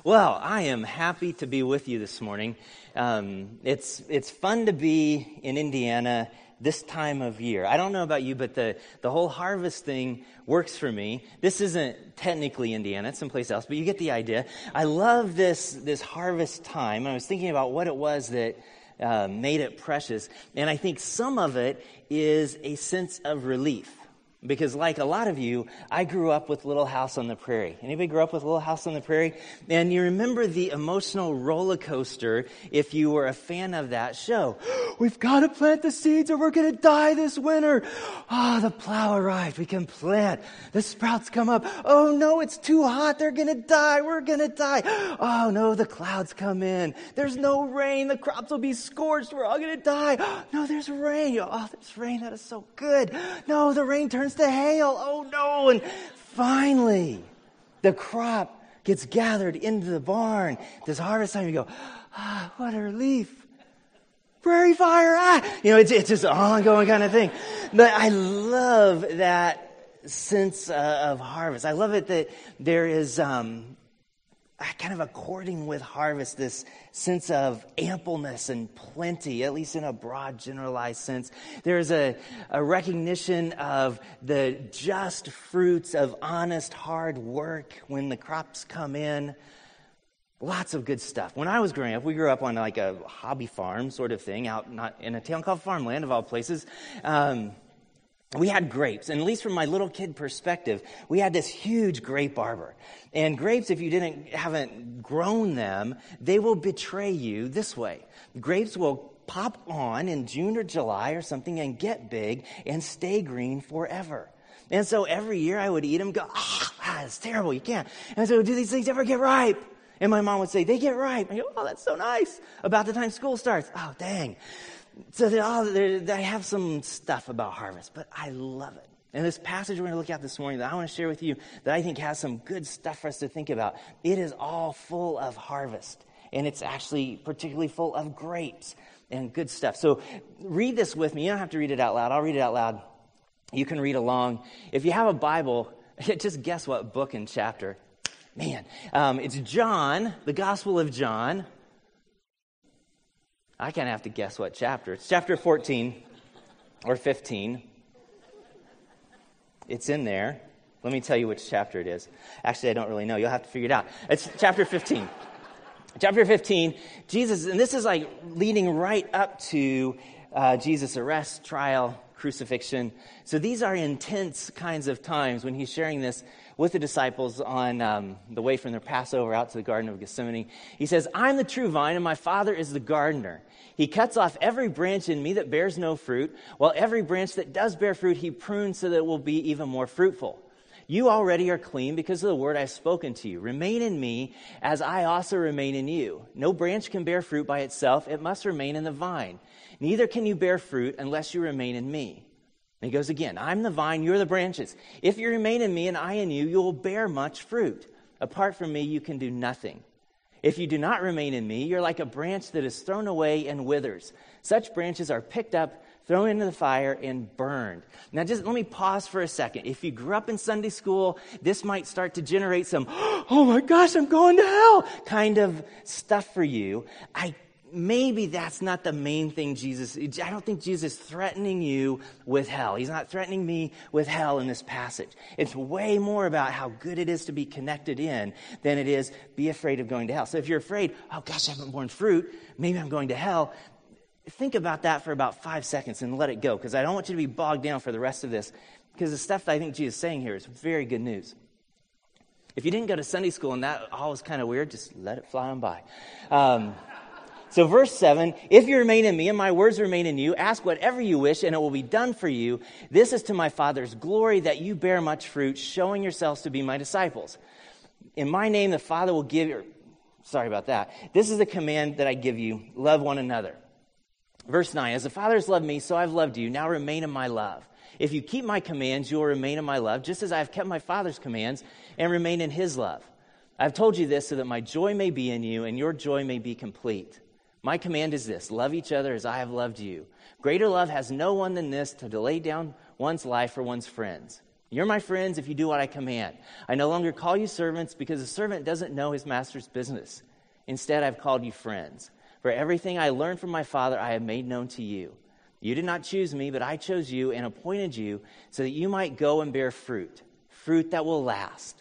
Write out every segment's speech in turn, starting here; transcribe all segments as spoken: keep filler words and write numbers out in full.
Well, I am happy to be with you this morning. Um, it's it's fun to be in Indiana this time of year. I don't know about you, but the, the whole harvest thing works for me. This isn't technically Indiana, it's someplace else, but you get the idea. I love this, this harvest time. I was thinking about what it was that uh, made it precious, and I think some of it is a sense of relief. Because like a lot of you, I grew up with Little House on the Prairie. Anybody grew up with Little House on the Prairie? And you remember the emotional roller coaster if you were a fan of that show. We've got to plant the seeds or we're going to die this winter. Ah, oh, the plow arrived. We can plant. The sprouts come up. Oh no, it's too hot. They're going to die. We're going to die. Oh no, the clouds come in. There's no rain. The crops will be scorched. We're all going to die. No, there's rain. Oh, there's rain. That is so good. No, the rain turns to hail. Oh no. And finally, the crop gets gathered into the barn. This harvest time, you go, ah, what a relief. Prairie fire, ah. You know, it's, it's just an ongoing kind of thing. But I love that sense uh, of harvest. I love it that there is um, kind of according with harvest, this sense of ampleness and plenty, at least in a broad, generalized sense. There's a, a recognition of the just fruits of honest, hard work when the crops come in. Lots of good stuff. When I was growing up, we grew up on like a hobby farm sort of thing out not in a town called Farmland, of all places. Um, We had grapes, and at least from my little kid perspective, we had this huge grape arbor. And grapes, if you didn't haven't grown them, they will betray you this way. Grapes will pop on in June or July or something and get big and stay green forever. And so every year I would eat them, go, ah, it's terrible, you can't. And so, do these things ever get ripe? And my mom would say, they get ripe. I go, oh, that's so nice. About the time school starts, oh, dang. So oh, I have some stuff about harvest, but I love it. And this passage we're going to look at this morning that I want to share with you that I think has some good stuff for us to think about. It is all full of harvest, and it's actually particularly full of grapes and good stuff. So read this with me. You don't have to read it out loud. I'll read it out loud. You can read along. If you have a Bible, just guess what book and chapter. Man, um, it's John, the Gospel of John. I kind of have to guess what chapter. It's chapter fourteen or fifteen. It's in there. Let me tell you which chapter it is. Actually, I don't really know. You'll have to figure it out. It's chapter fifteen. Chapter fifteen, Jesus, and this is like leading right up to uh, Jesus' arrest, trial, crucifixion. So these are intense kinds of times when he's sharing this with the disciples on um, the way from their Passover out to the Garden of Gethsemane. He says, I'm the true vine and my Father is the gardener. He cuts off every branch in me that bears no fruit, while every branch that does bear fruit he prunes so that it will be even more fruitful. You already are clean because of the word I've spoken to you. Remain in me as I also remain in you. No branch can bear fruit by itself. It must remain in the vine. Neither can you bear fruit unless you remain in me. And he goes again, I'm the vine, you're the branches. If you remain in me and I in you, you will bear much fruit. Apart from me, you can do nothing. If you do not remain in me, you're like a branch that is thrown away and withers. Such branches are picked up, thrown into the fire, and burned. Now, just let me pause for a second. If you grew up in Sunday school, this might start to generate some, oh my gosh, I'm going to hell kind of stuff for you. I Maybe that's not the main thing Jesus, I don't think Jesus is threatening you with hell. He's not threatening me with hell in this passage. It's way more about how good it is to be connected in than it is be afraid of going to hell. So if you're afraid, oh gosh, I haven't borne fruit, maybe I'm going to hell, think about that for about five seconds and let it go, because I don't want you to be bogged down for the rest of this, because the stuff that I think Jesus is saying here is very good news. If you didn't go to Sunday school and that all was kind of weird, just let it fly on by. Um, So verse seven, if you remain in me and my words remain in you, ask whatever you wish and it will be done for you. This is to my Father's glory that you bear much fruit, showing yourselves to be my disciples. In my name the Father will give you, sorry about that. This is the command that I give you, love one another. Verse nine, as the Father has loved me, so I've loved you. Now remain in my love. If you keep my commands, you will remain in my love, just as I have kept my Father's commands and remain in his love. I've told you this so that my joy may be in you and your joy may be complete. My command is this, love each other as I have loved you. Greater love has no one than this, to lay down one's life for one's friends. You're my friends if you do what I command. I no longer call you servants because a servant doesn't know his master's business. Instead, I've called you friends. For everything I learned from my Father, I have made known to you. You did not choose me, but I chose you and appointed you so that you might go and bear fruit, fruit that will last.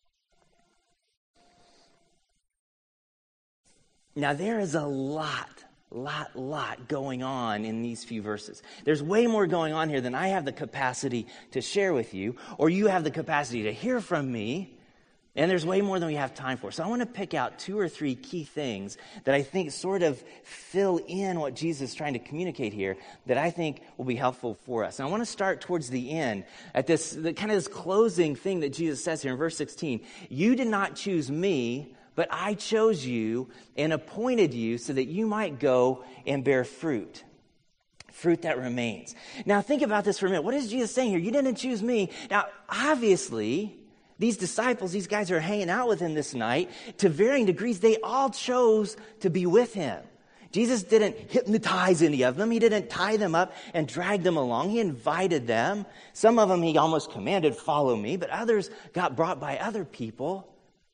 Now, there is a lot, lot, lot going on in these few verses. There's way more going on here than I have the capacity to share with you, or you have the capacity to hear from me. And there's way more than we have time for. So I want to pick out two or three key things that I think sort of fill in what Jesus is trying to communicate here that I think will be helpful for us. And I want to start towards the end at this the, kind of this closing thing that Jesus says here in verse sixteen. You did not choose me, but I chose you and appointed you so that you might go and bear fruit. Fruit that remains. Now think about this for a minute. What is Jesus saying here? You didn't choose me. Now, obviously, these disciples, these guys who are hanging out with him this night, to varying degrees, they all chose to be with him. Jesus didn't hypnotize any of them. He didn't tie them up and drag them along. He invited them. Some of them he almost commanded, follow me, but others got brought by other people.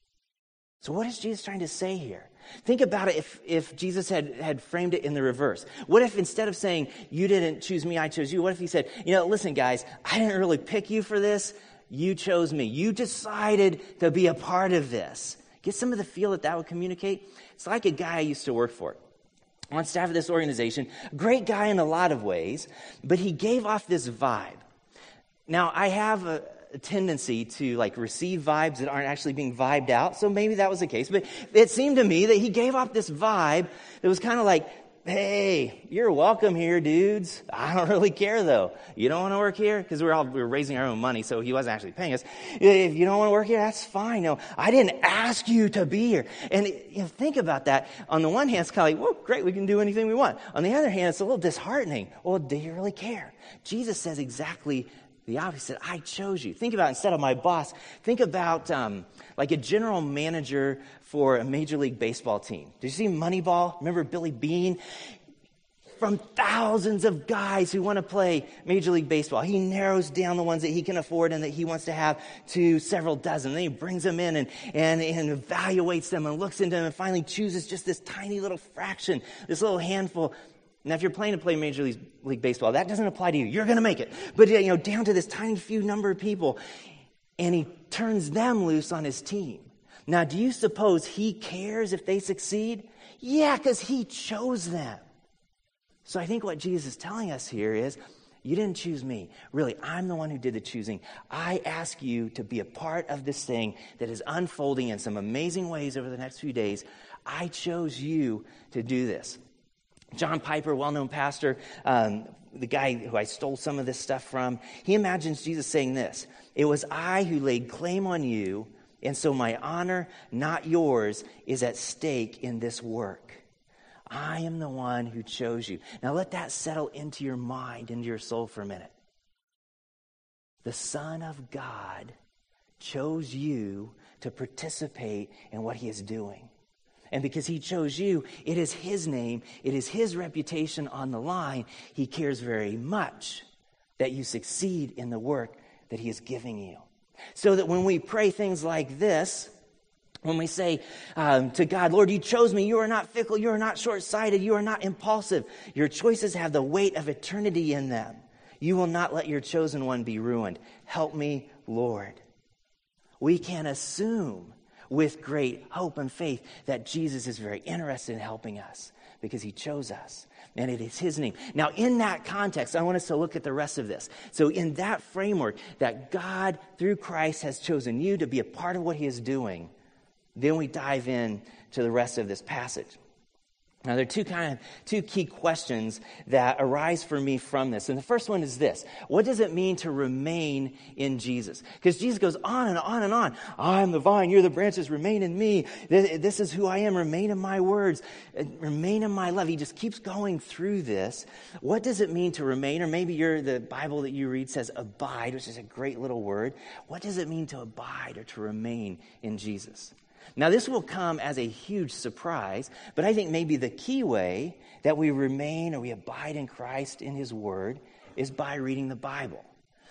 So what is Jesus trying to say here? Think about it if, if Jesus had, had framed it in the reverse. What if instead of saying, you didn't choose me, I chose you, what if he said, you know, listen guys, I didn't really pick you for this. You chose me. You decided to be a part of this. Get some of the feel that that would communicate. It's like a guy I used to work for on staff of this organization. Great guy in a lot of ways, but he gave off this vibe. Now, I have a, a tendency to like receive vibes that aren't actually being vibed out, so maybe that was the case. But it seemed to me that he gave off this vibe that was kind of like, hey, you're welcome here, dudes. I don't really care, though. You don't want to work here? Because we're all we were raising our own money, so he wasn't actually paying us. If you don't want to work here, that's fine. No, I didn't ask you to be here. And you know, think about that. On the one hand, it's kind of like, well, great, we can do anything we want. On the other hand, it's a little disheartening. Well, do you really care? Jesus says exactly the opposite. I chose you. Think about, instead of my boss, think about um, like a general manager for a Major League Baseball team. Did you see Moneyball? Remember Billy Beane? From thousands of guys who want to play Major League Baseball, he narrows down the ones that he can afford and that he wants to have to several dozen. Then he brings them in and, and, and evaluates them and looks into them and finally chooses just this tiny little fraction, this little handful. Now, if you're planning to play Major League, League Baseball, that doesn't apply to you. You're going to make it. But, you know, down to this tiny few number of people, and he turns them loose on his team. Now, do you suppose he cares if they succeed? Yeah, because he chose them. So I think what Jesus is telling us here is, you didn't choose me. Really, I'm the one who did the choosing. I ask you to be a part of this thing that is unfolding in some amazing ways over the next few days. I chose you to do this. John Piper, well-known pastor, um, the guy who I stole some of this stuff from, he imagines Jesus saying this: it was I who laid claim on you, and so my honor, not yours, is at stake in this work. I am the one who chose you. Now let that settle into your mind, into your soul for a minute. The Son of God chose you to participate in what he is doing. And because he chose you, it is his name, it is his reputation on the line. He cares very much that you succeed in the work that he is giving you. So that when we pray things like this, when we say um, to God, Lord, you chose me, you are not fickle, you are not short-sighted, you are not impulsive. Your choices have the weight of eternity in them. You will not let your chosen one be ruined. Help me, Lord. We can assume with great hope and faith that Jesus is very interested in helping us because he chose us, and it is his name. Now, in that context, I want us to look at the rest of this. So in that framework that God, through Christ, has chosen you to be a part of what he is doing, then we dive in to the rest of this passage. Now, there are two kind of two key questions that arise for me from this. And the first one is this: what does it mean to remain in Jesus? Because Jesus goes on and on and on. I am the vine, you're the branches, remain in me. This is who I am, remain in my words, remain in my love. He just keeps going through this. What does it mean to remain? Or maybe you're the Bible that you read says abide, which is a great little word. What does it mean to abide or to remain in Jesus? Now, this will come as a huge surprise, but I think maybe the key way that we remain or we abide in Christ in his word is by reading the Bible.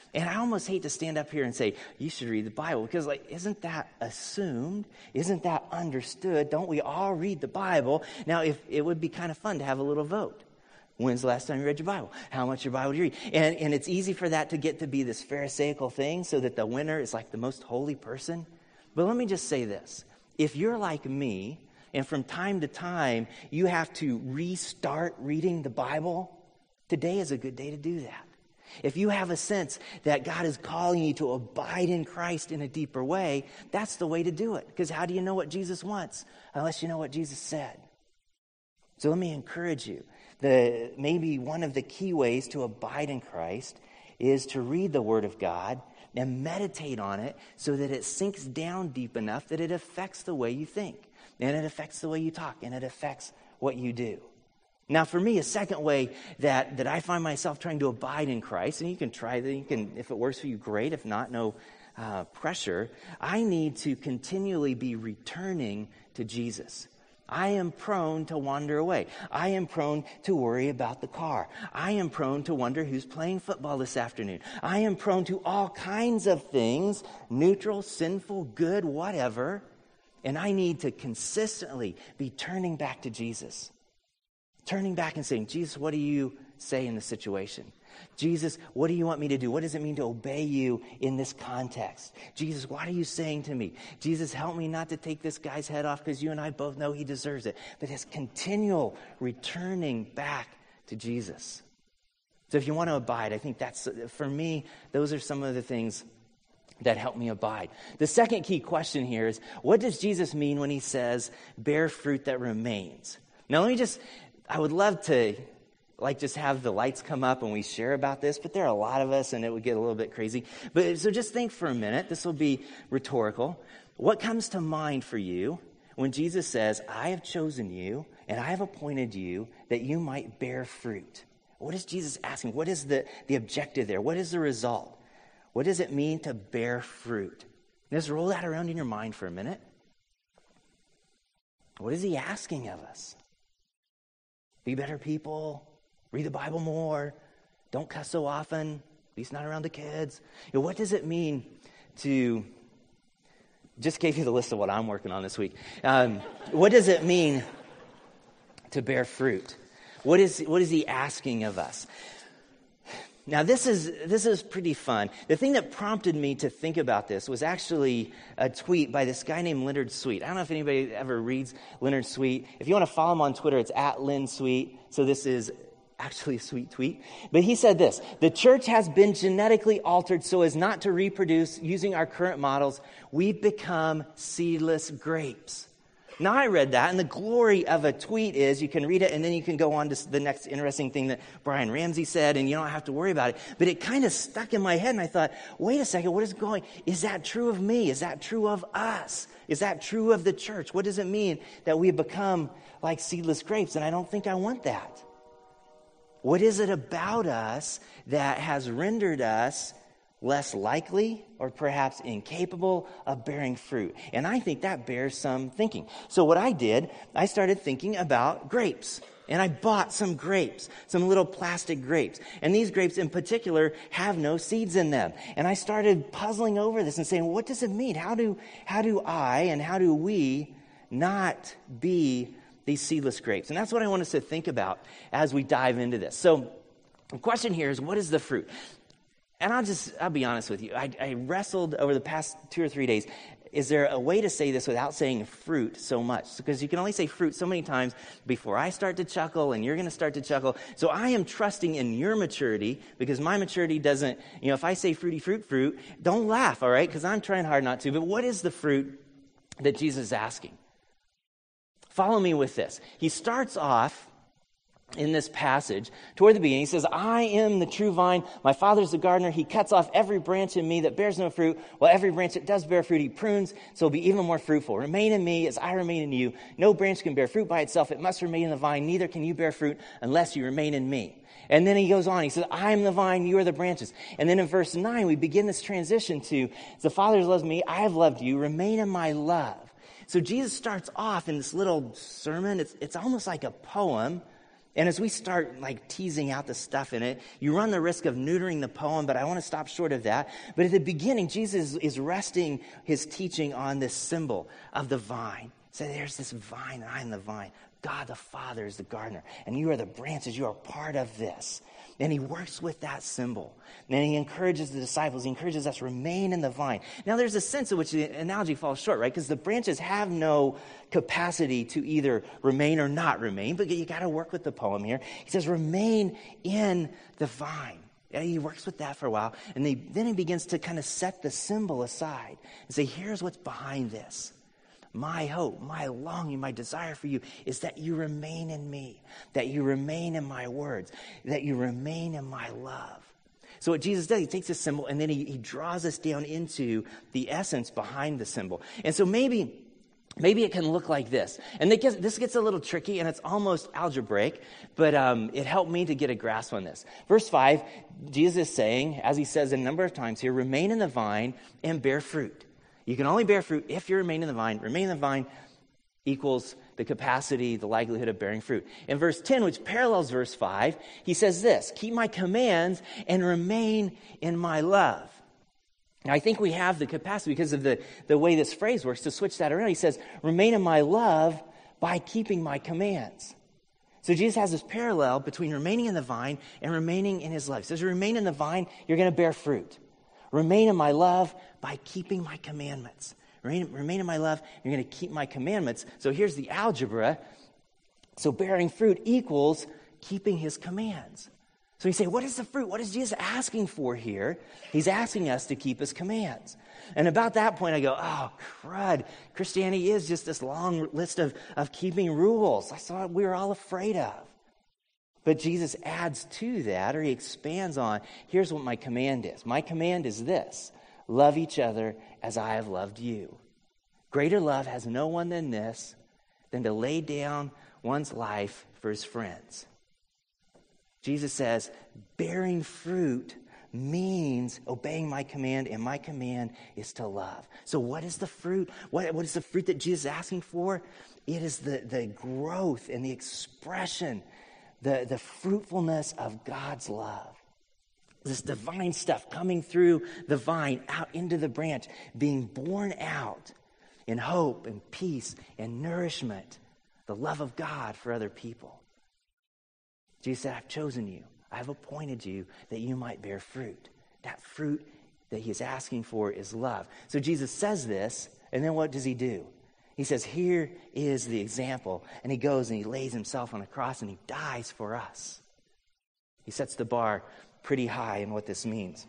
And I almost hate to stand up here and say, you should read the Bible, because like, isn't that assumed? Isn't that understood? Don't we all read the Bible? Now, if it would be kind of fun to have a little vote. When's the last time you read your Bible? How much your Bible do you read? And, and it's easy for that to get to be this Pharisaical thing, so that the winner is like the most holy person. But let me just say this. If you're like me, and from time to time you have to restart reading the Bible, today is a good day to do that. If you have a sense that God is calling you to abide in Christ in a deeper way, that's the way to do it. Because how do you know what Jesus wants unless you know what Jesus said? So let me encourage you. The, maybe one of the key ways to abide in Christ is to read the Word of God and meditate on it so that it sinks down deep enough that it affects the way you think, and it affects the way you talk, and it affects what you do. Now, for me, a second way that, that I find myself trying to abide in Christ, and you can try that, you can, if it works for you, great. If not, no uh, pressure. I need to continually be returning to Jesus. I am prone to wander away. I am prone to worry about the car. I am prone to wonder who's playing football this afternoon. I am prone to all kinds of things, neutral, sinful, good, whatever. And I need to consistently be turning back to Jesus. Turning back and saying, Jesus, what do you say in this situation? Jesus, what do you want me to do? What does it mean to obey you in this context? Jesus, what are you saying to me? Jesus, help me not to take this guy's head off, because you and I both know he deserves it. But his continual returning back to Jesus. So if you want to abide, I think that's, for me, those are some of the things that help me abide. The second key question here is, what does Jesus mean when he says, bear fruit that remains? Now, let me just, I would love to like just have the lights come up and we share about this, but there are a lot of us and it would get a little bit crazy. But so just think for a minute. This will be rhetorical. What comes to mind for you when Jesus says, I have chosen you and I have appointed you that you might bear fruit? What is Jesus asking? What is the, the objective there? What is the result? What does it mean to bear fruit? Just roll that around in your mind for a minute. What is he asking of us? Be better people. Read the Bible more. Don't cuss so often, at least not around the kids. You know, what does it mean to, just gave you the list of what I'm working on this week. Um, what does it mean to bear fruit? What is, what is he asking of us? Now, this is this is pretty fun. The thing that prompted me to think about this was actually a tweet by this guy named Leonard Sweet. I don't know if anybody ever reads Leonard Sweet. If you want to follow him on Twitter, it's at Lynn Sweet. So this is actually a sweet tweet. But he said this: the church has been genetically altered so as not to reproduce using our current models. We've become seedless grapes. Now, I read that, and the glory of a tweet is you can read it, and then you can go on to the next interesting thing that Brian Ramsey said, and you don't have to worry about it. But it kind of stuck in my head, and I thought, wait a second, what is going? Is that true of me? Is that true of us? Is that true of the church? What does it mean that we have become like seedless grapes? And I don't think I want that. What is it about us that has rendered us less likely or perhaps incapable of bearing fruit? And I think that bears some thinking. So what I did, I started thinking about grapes. And I bought some grapes, some little plastic grapes. And these grapes in particular have no seeds in them. And I started puzzling over this and saying, what does it mean? How do, how do I and how do we not be these seedless grapes? And that's what I want us to think about as we dive into this. So the question here is, what is the fruit? And I'll just, I'll be honest with you. I, I wrestled over the past two or three days. Is there a way to say this without saying fruit so much? Because you can only say fruit so many times before I start to chuckle and you're going to start to chuckle. So I am trusting in your maturity, because my maturity doesn't, you know, if I say fruity fruit, fruit, don't laugh, all right? Because I'm trying hard not to. But what is the fruit that Jesus is asking? Follow me with this. He starts off in this passage, toward the beginning, he says, I am the true vine, my Father's the gardener. He cuts off every branch in me that bears no fruit, while every branch that does bear fruit he prunes, so it'll be even more fruitful. Remain in me as I remain in you. No branch can bear fruit by itself. It must remain in the vine. Neither can you bear fruit unless you remain in me. And then he goes on. He says, I am the vine, you are the branches. And then in verse nine, we begin this transition to, the Father loves me, I have loved you. Remain in my love. So Jesus starts off in this little sermon. It's, it's almost like a poem. And as we start like teasing out the stuff in it, you run the risk of neutering the poem, but I want to stop short of that. But at the beginning, Jesus is resting his teaching on this symbol of the vine. So there's this vine, and I am the vine. God the Father is the gardener, and you are the branches. You are part of this. And he works with that symbol. And he encourages the disciples. He encourages us to remain in the vine. Now, there's a sense in which the analogy falls short, right? Because the branches have no capacity to either remain or not remain. But you got to work with the poem here. He says, remain in the vine. And he works with that for a while. And they, then he begins to kind of set the symbol aside and say, here's what's behind this. My hope, my longing, my desire for you is that you remain in me, that you remain in my words, that you remain in my love. So what Jesus does, he takes this symbol and then he, he draws us down into the essence behind the symbol. And so maybe, maybe it can look like this. And it gets, this gets a little tricky and it's almost algebraic, but um, it helped me to get a grasp on this. Verse five, Jesus is saying, as he says a number of times here, remain in the vine and bear fruit. You can only bear fruit if you remain in the vine. Remain in the vine equals the capacity, the likelihood of bearing fruit. In verse ten, which parallels verse five, he says this, keep my commands and remain in my love. Now, I think we have the capacity because of the, the way this phrase works to switch that around. He says, remain in my love by keeping my commands. So Jesus has this parallel between remaining in the vine and remaining in his love. He says, remain in the vine, you're going to bear fruit. Remain in my love by keeping my commandments. Remain, remain in my love, you're going to keep my commandments. So here's the algebra. So bearing fruit equals keeping his commands. So you say, what is the fruit? What is Jesus asking for here? He's asking us to keep his commands. And about that point, I go, oh, crud. Christianity is just this long list of, of keeping rules. I thought we were all afraid of. But Jesus adds to that, or he expands on, here's what my command is. My command is this, love each other as I have loved you. Greater love has no one than this, than to lay down one's life for his friends. Jesus says, bearing fruit means obeying my command, and my command is to love. So what is the fruit? What, what is the fruit that Jesus is asking for? It is the, the growth and the expression, the, the fruitfulness of God's love. This divine stuff coming through the vine out into the branch, being born out in hope and peace and nourishment, the love of God for other people. Jesus said, I've chosen you. I've appointed you that you might bear fruit. That fruit that he's asking for is love. So Jesus says this, and then what does he do? He says, here is the example. And he goes and he lays himself on a cross and he dies for us. He sets the bar pretty high in what this means.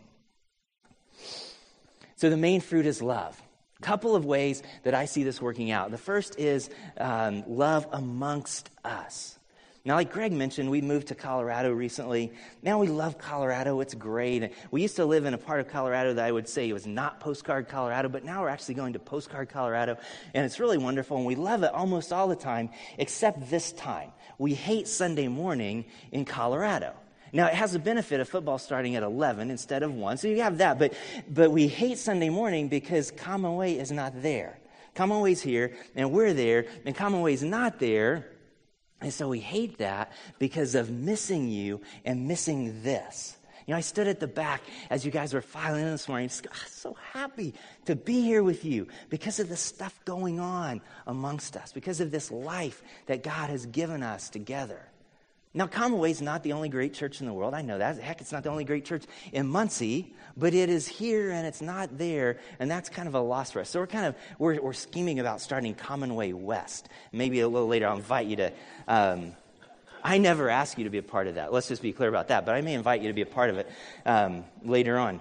So the main fruit is love. A couple of ways that I see this working out. The first is um, love amongst us. Now, like Greg mentioned, we moved to Colorado recently. Now we love Colorado. It's great. We used to live in a part of Colorado that I would say was not postcard Colorado, but now we're actually going to postcard Colorado, and it's really wonderful, and we love it almost all the time, except this time. We hate Sunday morning in Colorado. Now, it has the benefit of football starting at eleven instead of one, so you have that, but but we hate Sunday morning because Common Way is not there. Common Way's here, and we're there, and Common Way's not there. And so we hate that because of missing you and missing this. You know, I stood at the back as you guys were filing in this morning. Just, oh, so happy to be here with you because of the stuff going on amongst us, because of this life that God has given us together. Now, Common Way is not the only great church in the world. I know that. Heck, it's not the only great church in Muncie, but it is here and it's not there, and that's kind of a loss for us. So we're kind of, we're, we're scheming about starting Common Way West. Maybe a little later I'll invite you to, um, I never ask you to be a part of that. Let's just be clear about that, but I may invite you to be a part of it um, later on.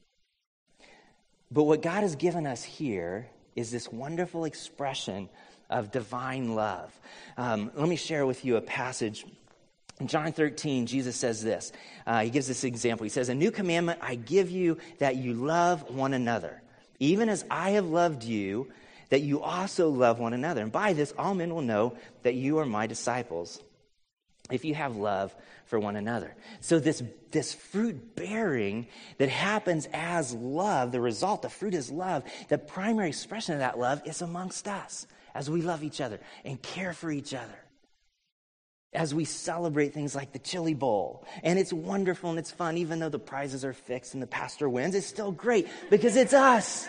But what God has given us here is this wonderful expression of divine love. Um, let me share with you a passage. In John thirteen, Jesus says this. Uh, he gives this example. He says, a new commandment I give you, that you love one another. Even as I have loved you, that you also love one another. And by this, all men will know that you are my disciples, if you have love for one another. So this, this fruit bearing that happens as love, the result, the fruit is love. The primary expression of that love is amongst us, as we love each other and care for each other. as we celebrate things like the Chili Bowl. And it's wonderful and it's fun, even though the prizes are fixed and the pastor wins. It's still great because it's us.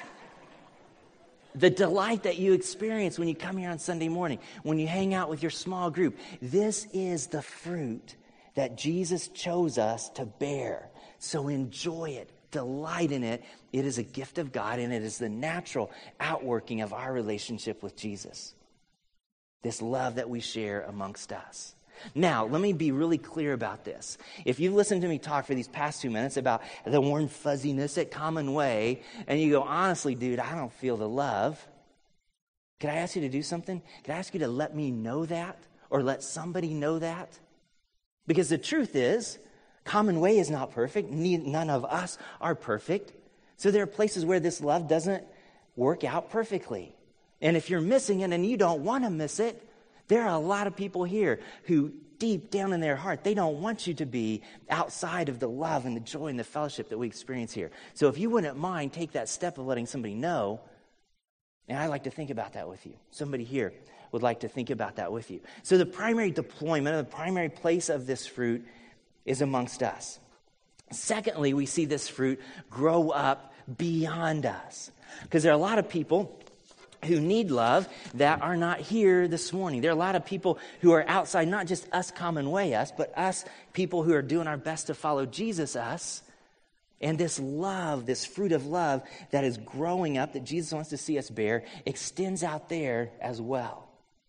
The delight that you experience when you come here on Sunday morning, when you hang out with your small group, this is the fruit that Jesus chose us to bear. So enjoy it, delight in it. It is a gift of God, and it is the natural outworking of our relationship with Jesus. This love that we share amongst us. Now, let me be really clear about this. If you've listened to me talk for these past two minutes about the warm fuzziness at Common Way, and you go, honestly, dude, I don't feel the love. Can I ask you to do something? Can I ask you to let me know that? Or let somebody know that? Because the truth is, Common Way is not perfect. None of us are perfect. So there are places where this love doesn't work out perfectly. And if you're missing it and you don't want to miss it, there are a lot of people here who deep down in their heart, they don't want you to be outside of the love and the joy and the fellowship that we experience here. So if you wouldn't mind, take that step of letting somebody know. And I'd like to think about that with you. Somebody here would like to think about that with you. So the primary deployment, the primary place of this fruit is amongst us. Secondly, we see this fruit grow up beyond us. Because there are a lot of people who need love that are not here this morning. There are a lot of people who are outside, not just us Common Way us, but us people who are doing our best to follow Jesus us. And this love, this fruit of love that is growing up, that Jesus wants to see us bear, extends out there as well.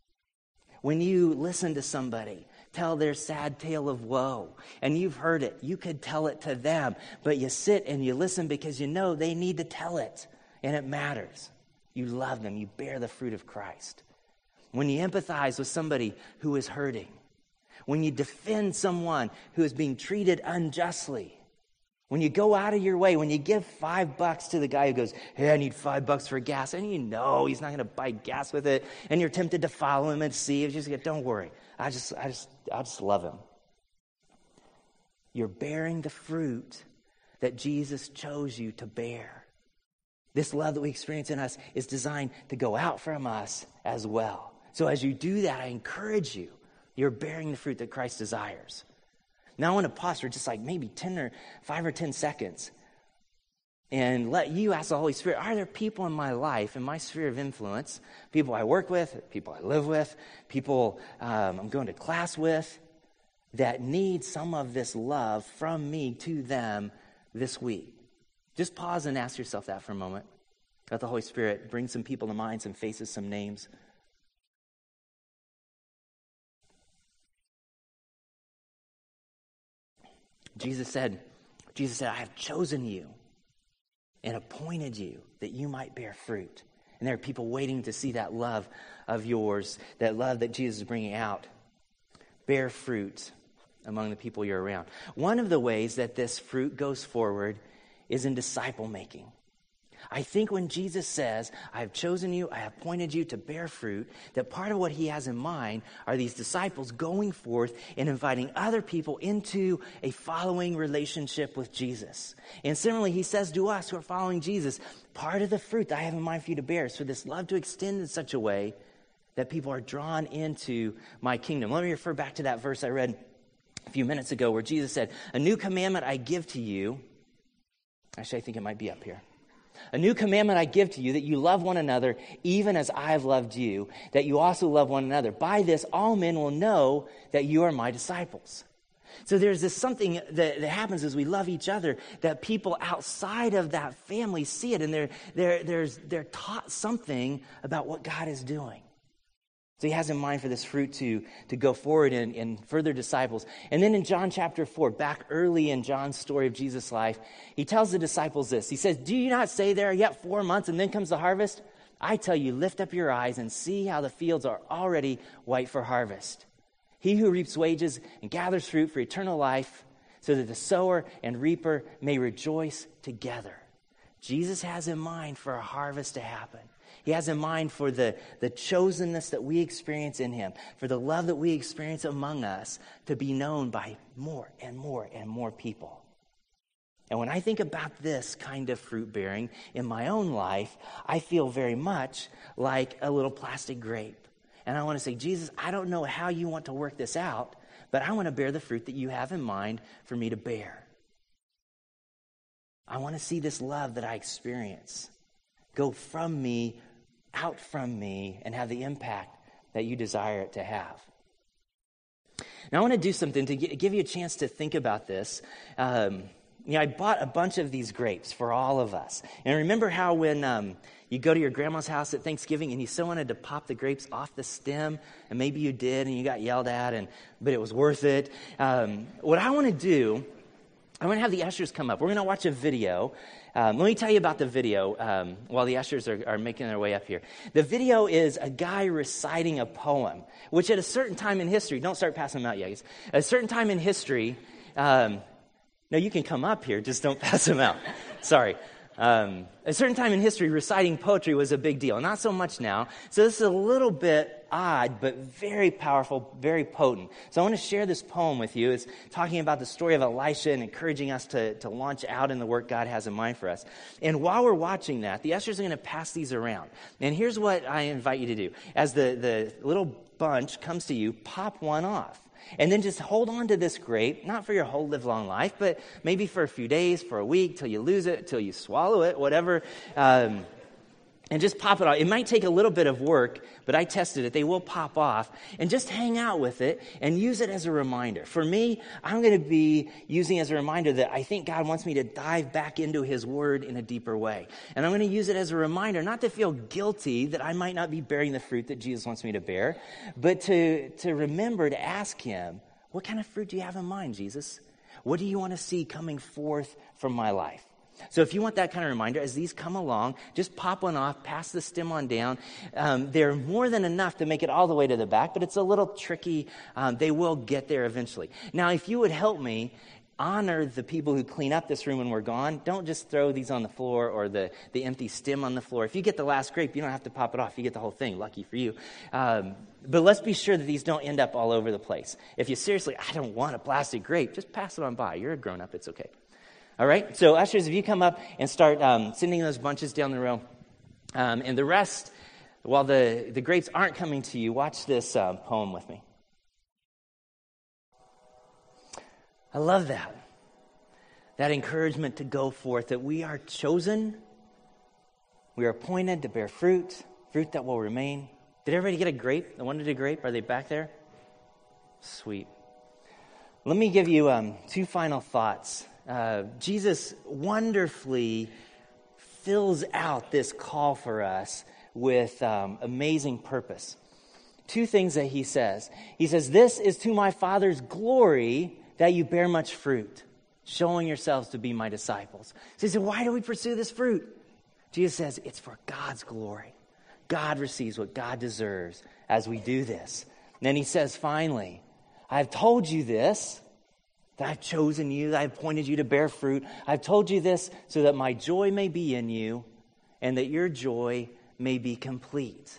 When you listen to somebody tell their sad tale of woe, and you've heard it, you could tell it to them, but you sit and you listen because you know they need to tell it, and it matters. You love them. You bear the fruit of Christ. When you empathize with somebody who is hurting, when you defend someone who is being treated unjustly, when you go out of your way, when you give five bucks to the guy who goes, hey, I need five bucks for gas, and you know he's not going to buy gas with it, and you're tempted to follow him and see, you just get, don't worry, I just, I just, I just love him. You're bearing the fruit that Jesus chose you to bear. This love that we experience in us is designed to go out from us as well. So as you do that, I encourage you, you're bearing the fruit that Christ desires. Now I want to pause for just like maybe ten or five or ten seconds and let you ask the Holy Spirit, are there people in my life, in my sphere of influence, people I work with, people I live with, people um, I'm going to class with, that need some of this love from me to them this week? Just pause and ask yourself that for a moment. Let the Holy Spirit bring some people to mind, some faces, some names. Jesus said, Jesus said, I have chosen you and appointed you that you might bear fruit. And there are people waiting to see that love of yours, that love that Jesus is bringing out. Bear fruit among the people you're around. One of the ways that this fruit goes forward is in disciple making. I think when Jesus says, I have chosen you, I have appointed you to bear fruit, that part of what he has in mind are these disciples going forth and inviting other people into a following relationship with Jesus. And similarly, he says to us who are following Jesus, part of the fruit that I have in mind for you to bear is for this love to extend in such a way that people are drawn into my kingdom. Let me refer back to that verse I read a few minutes ago where Jesus said, a new commandment I give to you. Actually, I think it might be up here. A new commandment I give to you, that you love one another, even as I have loved you, that you also love one another. By this, all men will know that you are my disciples. So there's this something that, that happens as we love each other, that people outside of that family see it, and they're, they're, there's, they're taught something about what God is doing. So he has in mind for this fruit to, to go forward in, in further disciples. And then in John chapter four, back early in John's story of Jesus' life, he tells the disciples this. He says, do you not say there are yet four months and then comes the harvest? I tell you, lift up your eyes and see how the fields are already white for harvest. He who reaps wages and gathers fruit for eternal life, so that the sower and reaper may rejoice together. Jesus has in mind for a harvest to happen. He has in mind for the, the chosenness that we experience in him, for the love that we experience among us to be known by more and more and more people. And when I think about this kind of fruit bearing in my own life, I feel very much like a little plastic grape. And I want to say, Jesus, I don't know how you want to work this out, but I want to bear the fruit that you have in mind for me to bear. I want to see this love that I experience go from me, out from me, and have the impact that you desire it to have. Now, I want to do something to give you a chance to think about this. Um, you know, I bought a bunch of these grapes for all of us. And remember how when um, you go to your grandma's house at Thanksgiving and you so wanted to pop the grapes off the stem, and maybe you did and you got yelled at, and but it was worth it. Um, what I want to do, I want to have the ushers come up. We're going to watch a video. Um, let me tell you about the video um, while the ushers are, are making their way up here. The video is a guy reciting a poem, which at a certain time in history, don't start passing them out yet, guys. At a certain time in history, um, no, you can come up here, just don't pass them out. Sorry. Um, a certain time in history, reciting poetry was a big deal. Not so much now. So this is a little bit odd, but very powerful, very potent. So I want to share this poem with you. It's talking about the story of Elisha and encouraging us to, to launch out in the work God has in mind for us. And while we're watching that, the ushers are going to pass these around. And here's what I invite you to do. As the, the little bunch comes to you, pop one off. And then just hold on to this grape, not for your whole live long life, but maybe for a few days, for a week, till you lose it, till you swallow it, whatever. Um, and just pop it off. It might take a little bit of work, but I tested it. They will pop off. And just hang out with it and use it as a reminder. For me, I'm going to be using it as a reminder that I think God wants me to dive back into his word in a deeper way. And I'm going to use it as a reminder, not to feel guilty that I might not be bearing the fruit that Jesus wants me to bear, but to, to remember to ask him, what kind of fruit do you have in mind, Jesus? What do you want to see coming forth from my life? So if you want that kind of reminder, as these come along, just pop one off, pass the stem on down. Um, they're more than enough to make it all the way to the back, but it's a little tricky. Um, they will get there eventually. Now, if you would help me honor the people who clean up this room when we're gone, don't just throw these on the floor or the, the empty stem on the floor. If you get the last grape, you don't have to pop it off. You get the whole thing. Lucky for you. Um, but let's be sure that these don't end up all over the place. If you seriously, I don't want a plastic grape, just pass it on by. You're a grown-up. It's okay. All right, so ushers, if you come up and start um, sending those bunches down the row, um, and the rest, while the, the grapes aren't coming to you, watch this uh, poem with me. I love that. That encouragement to go forth, that we are chosen, we are appointed to bear fruit, fruit that will remain. Did everybody get a grape? The one did a grape? Are they back there? Sweet. Let me give you um, two final thoughts. Uh, Jesus wonderfully fills out this call for us with um, amazing purpose. Two things that he says. He says, this is to my Father's glory that you bear much fruit, showing yourselves to be my disciples. So he said, why do we pursue this fruit? Jesus says, it's for God's glory. God receives what God deserves as we do this. And then he says, finally, I've told you this, that I've chosen you, that I've appointed you to bear fruit. I've told you this so that my joy may be in you and that your joy may be complete.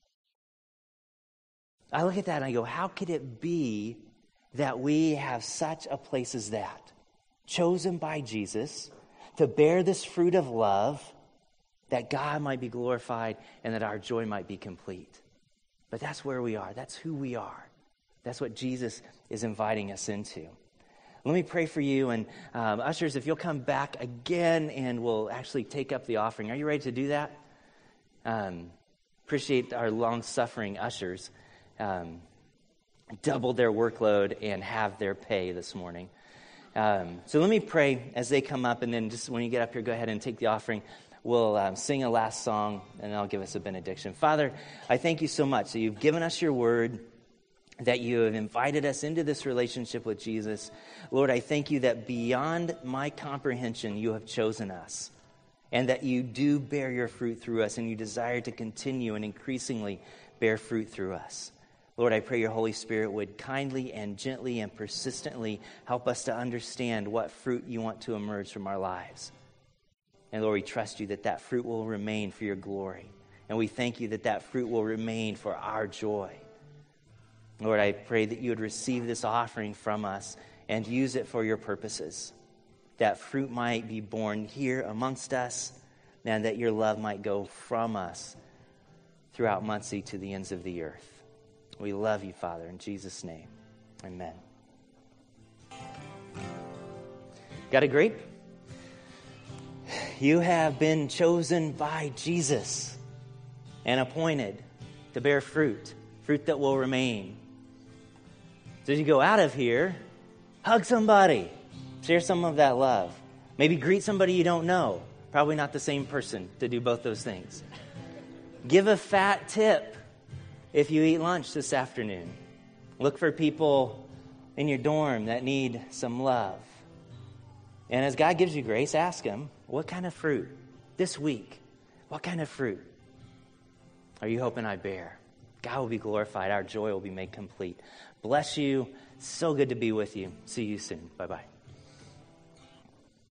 I look at that and I go, how could it be that we have such a place as that? Chosen by Jesus to bear this fruit of love, that God might be glorified and that our joy might be complete. But that's where we are. That's who we are. That's what Jesus is inviting us into. Let me pray for you. And um, ushers, if you'll come back again and we'll actually take up the offering. Are you ready to do that? Um, appreciate our long-suffering ushers. Um, doubled their workload and have their pay this morning. Um, so let me pray as they come up. And then just when you get up here, go ahead and take the offering. We'll um, sing a last song and I'll give us a benediction. Father, I thank you so much that you've given us your word, that you have invited us into this relationship with Jesus. Lord, I thank you that beyond my comprehension, you have chosen us and that you do bear your fruit through us and you desire to continue and increasingly bear fruit through us. Lord, I pray your Holy Spirit would kindly and gently and persistently help us to understand what fruit you want to emerge from our lives. And Lord, we trust you that that fruit will remain for your glory. And we thank you that that fruit will remain for our joy. Lord, I pray that you would receive this offering from us and use it for your purposes, that fruit might be born here amongst us, and that your love might go from us throughout Muncie to the ends of the earth. We love you, Father, in Jesus' name. Amen. Got a grape? You have been chosen by Jesus and appointed to bear fruit, fruit that will remain. So as you go out of here, hug somebody. Share some of that love. Maybe greet somebody you don't know. Probably not the same person to do both those things. Give a fat tip if you eat lunch this afternoon. Look for people in your dorm that need some love. And as God gives you grace, ask him, what kind of fruit this week? What kind of fruit are you hoping I bear? God will be glorified. Our joy will be made complete. Bless you. So good to be with you. See you soon. Bye-bye.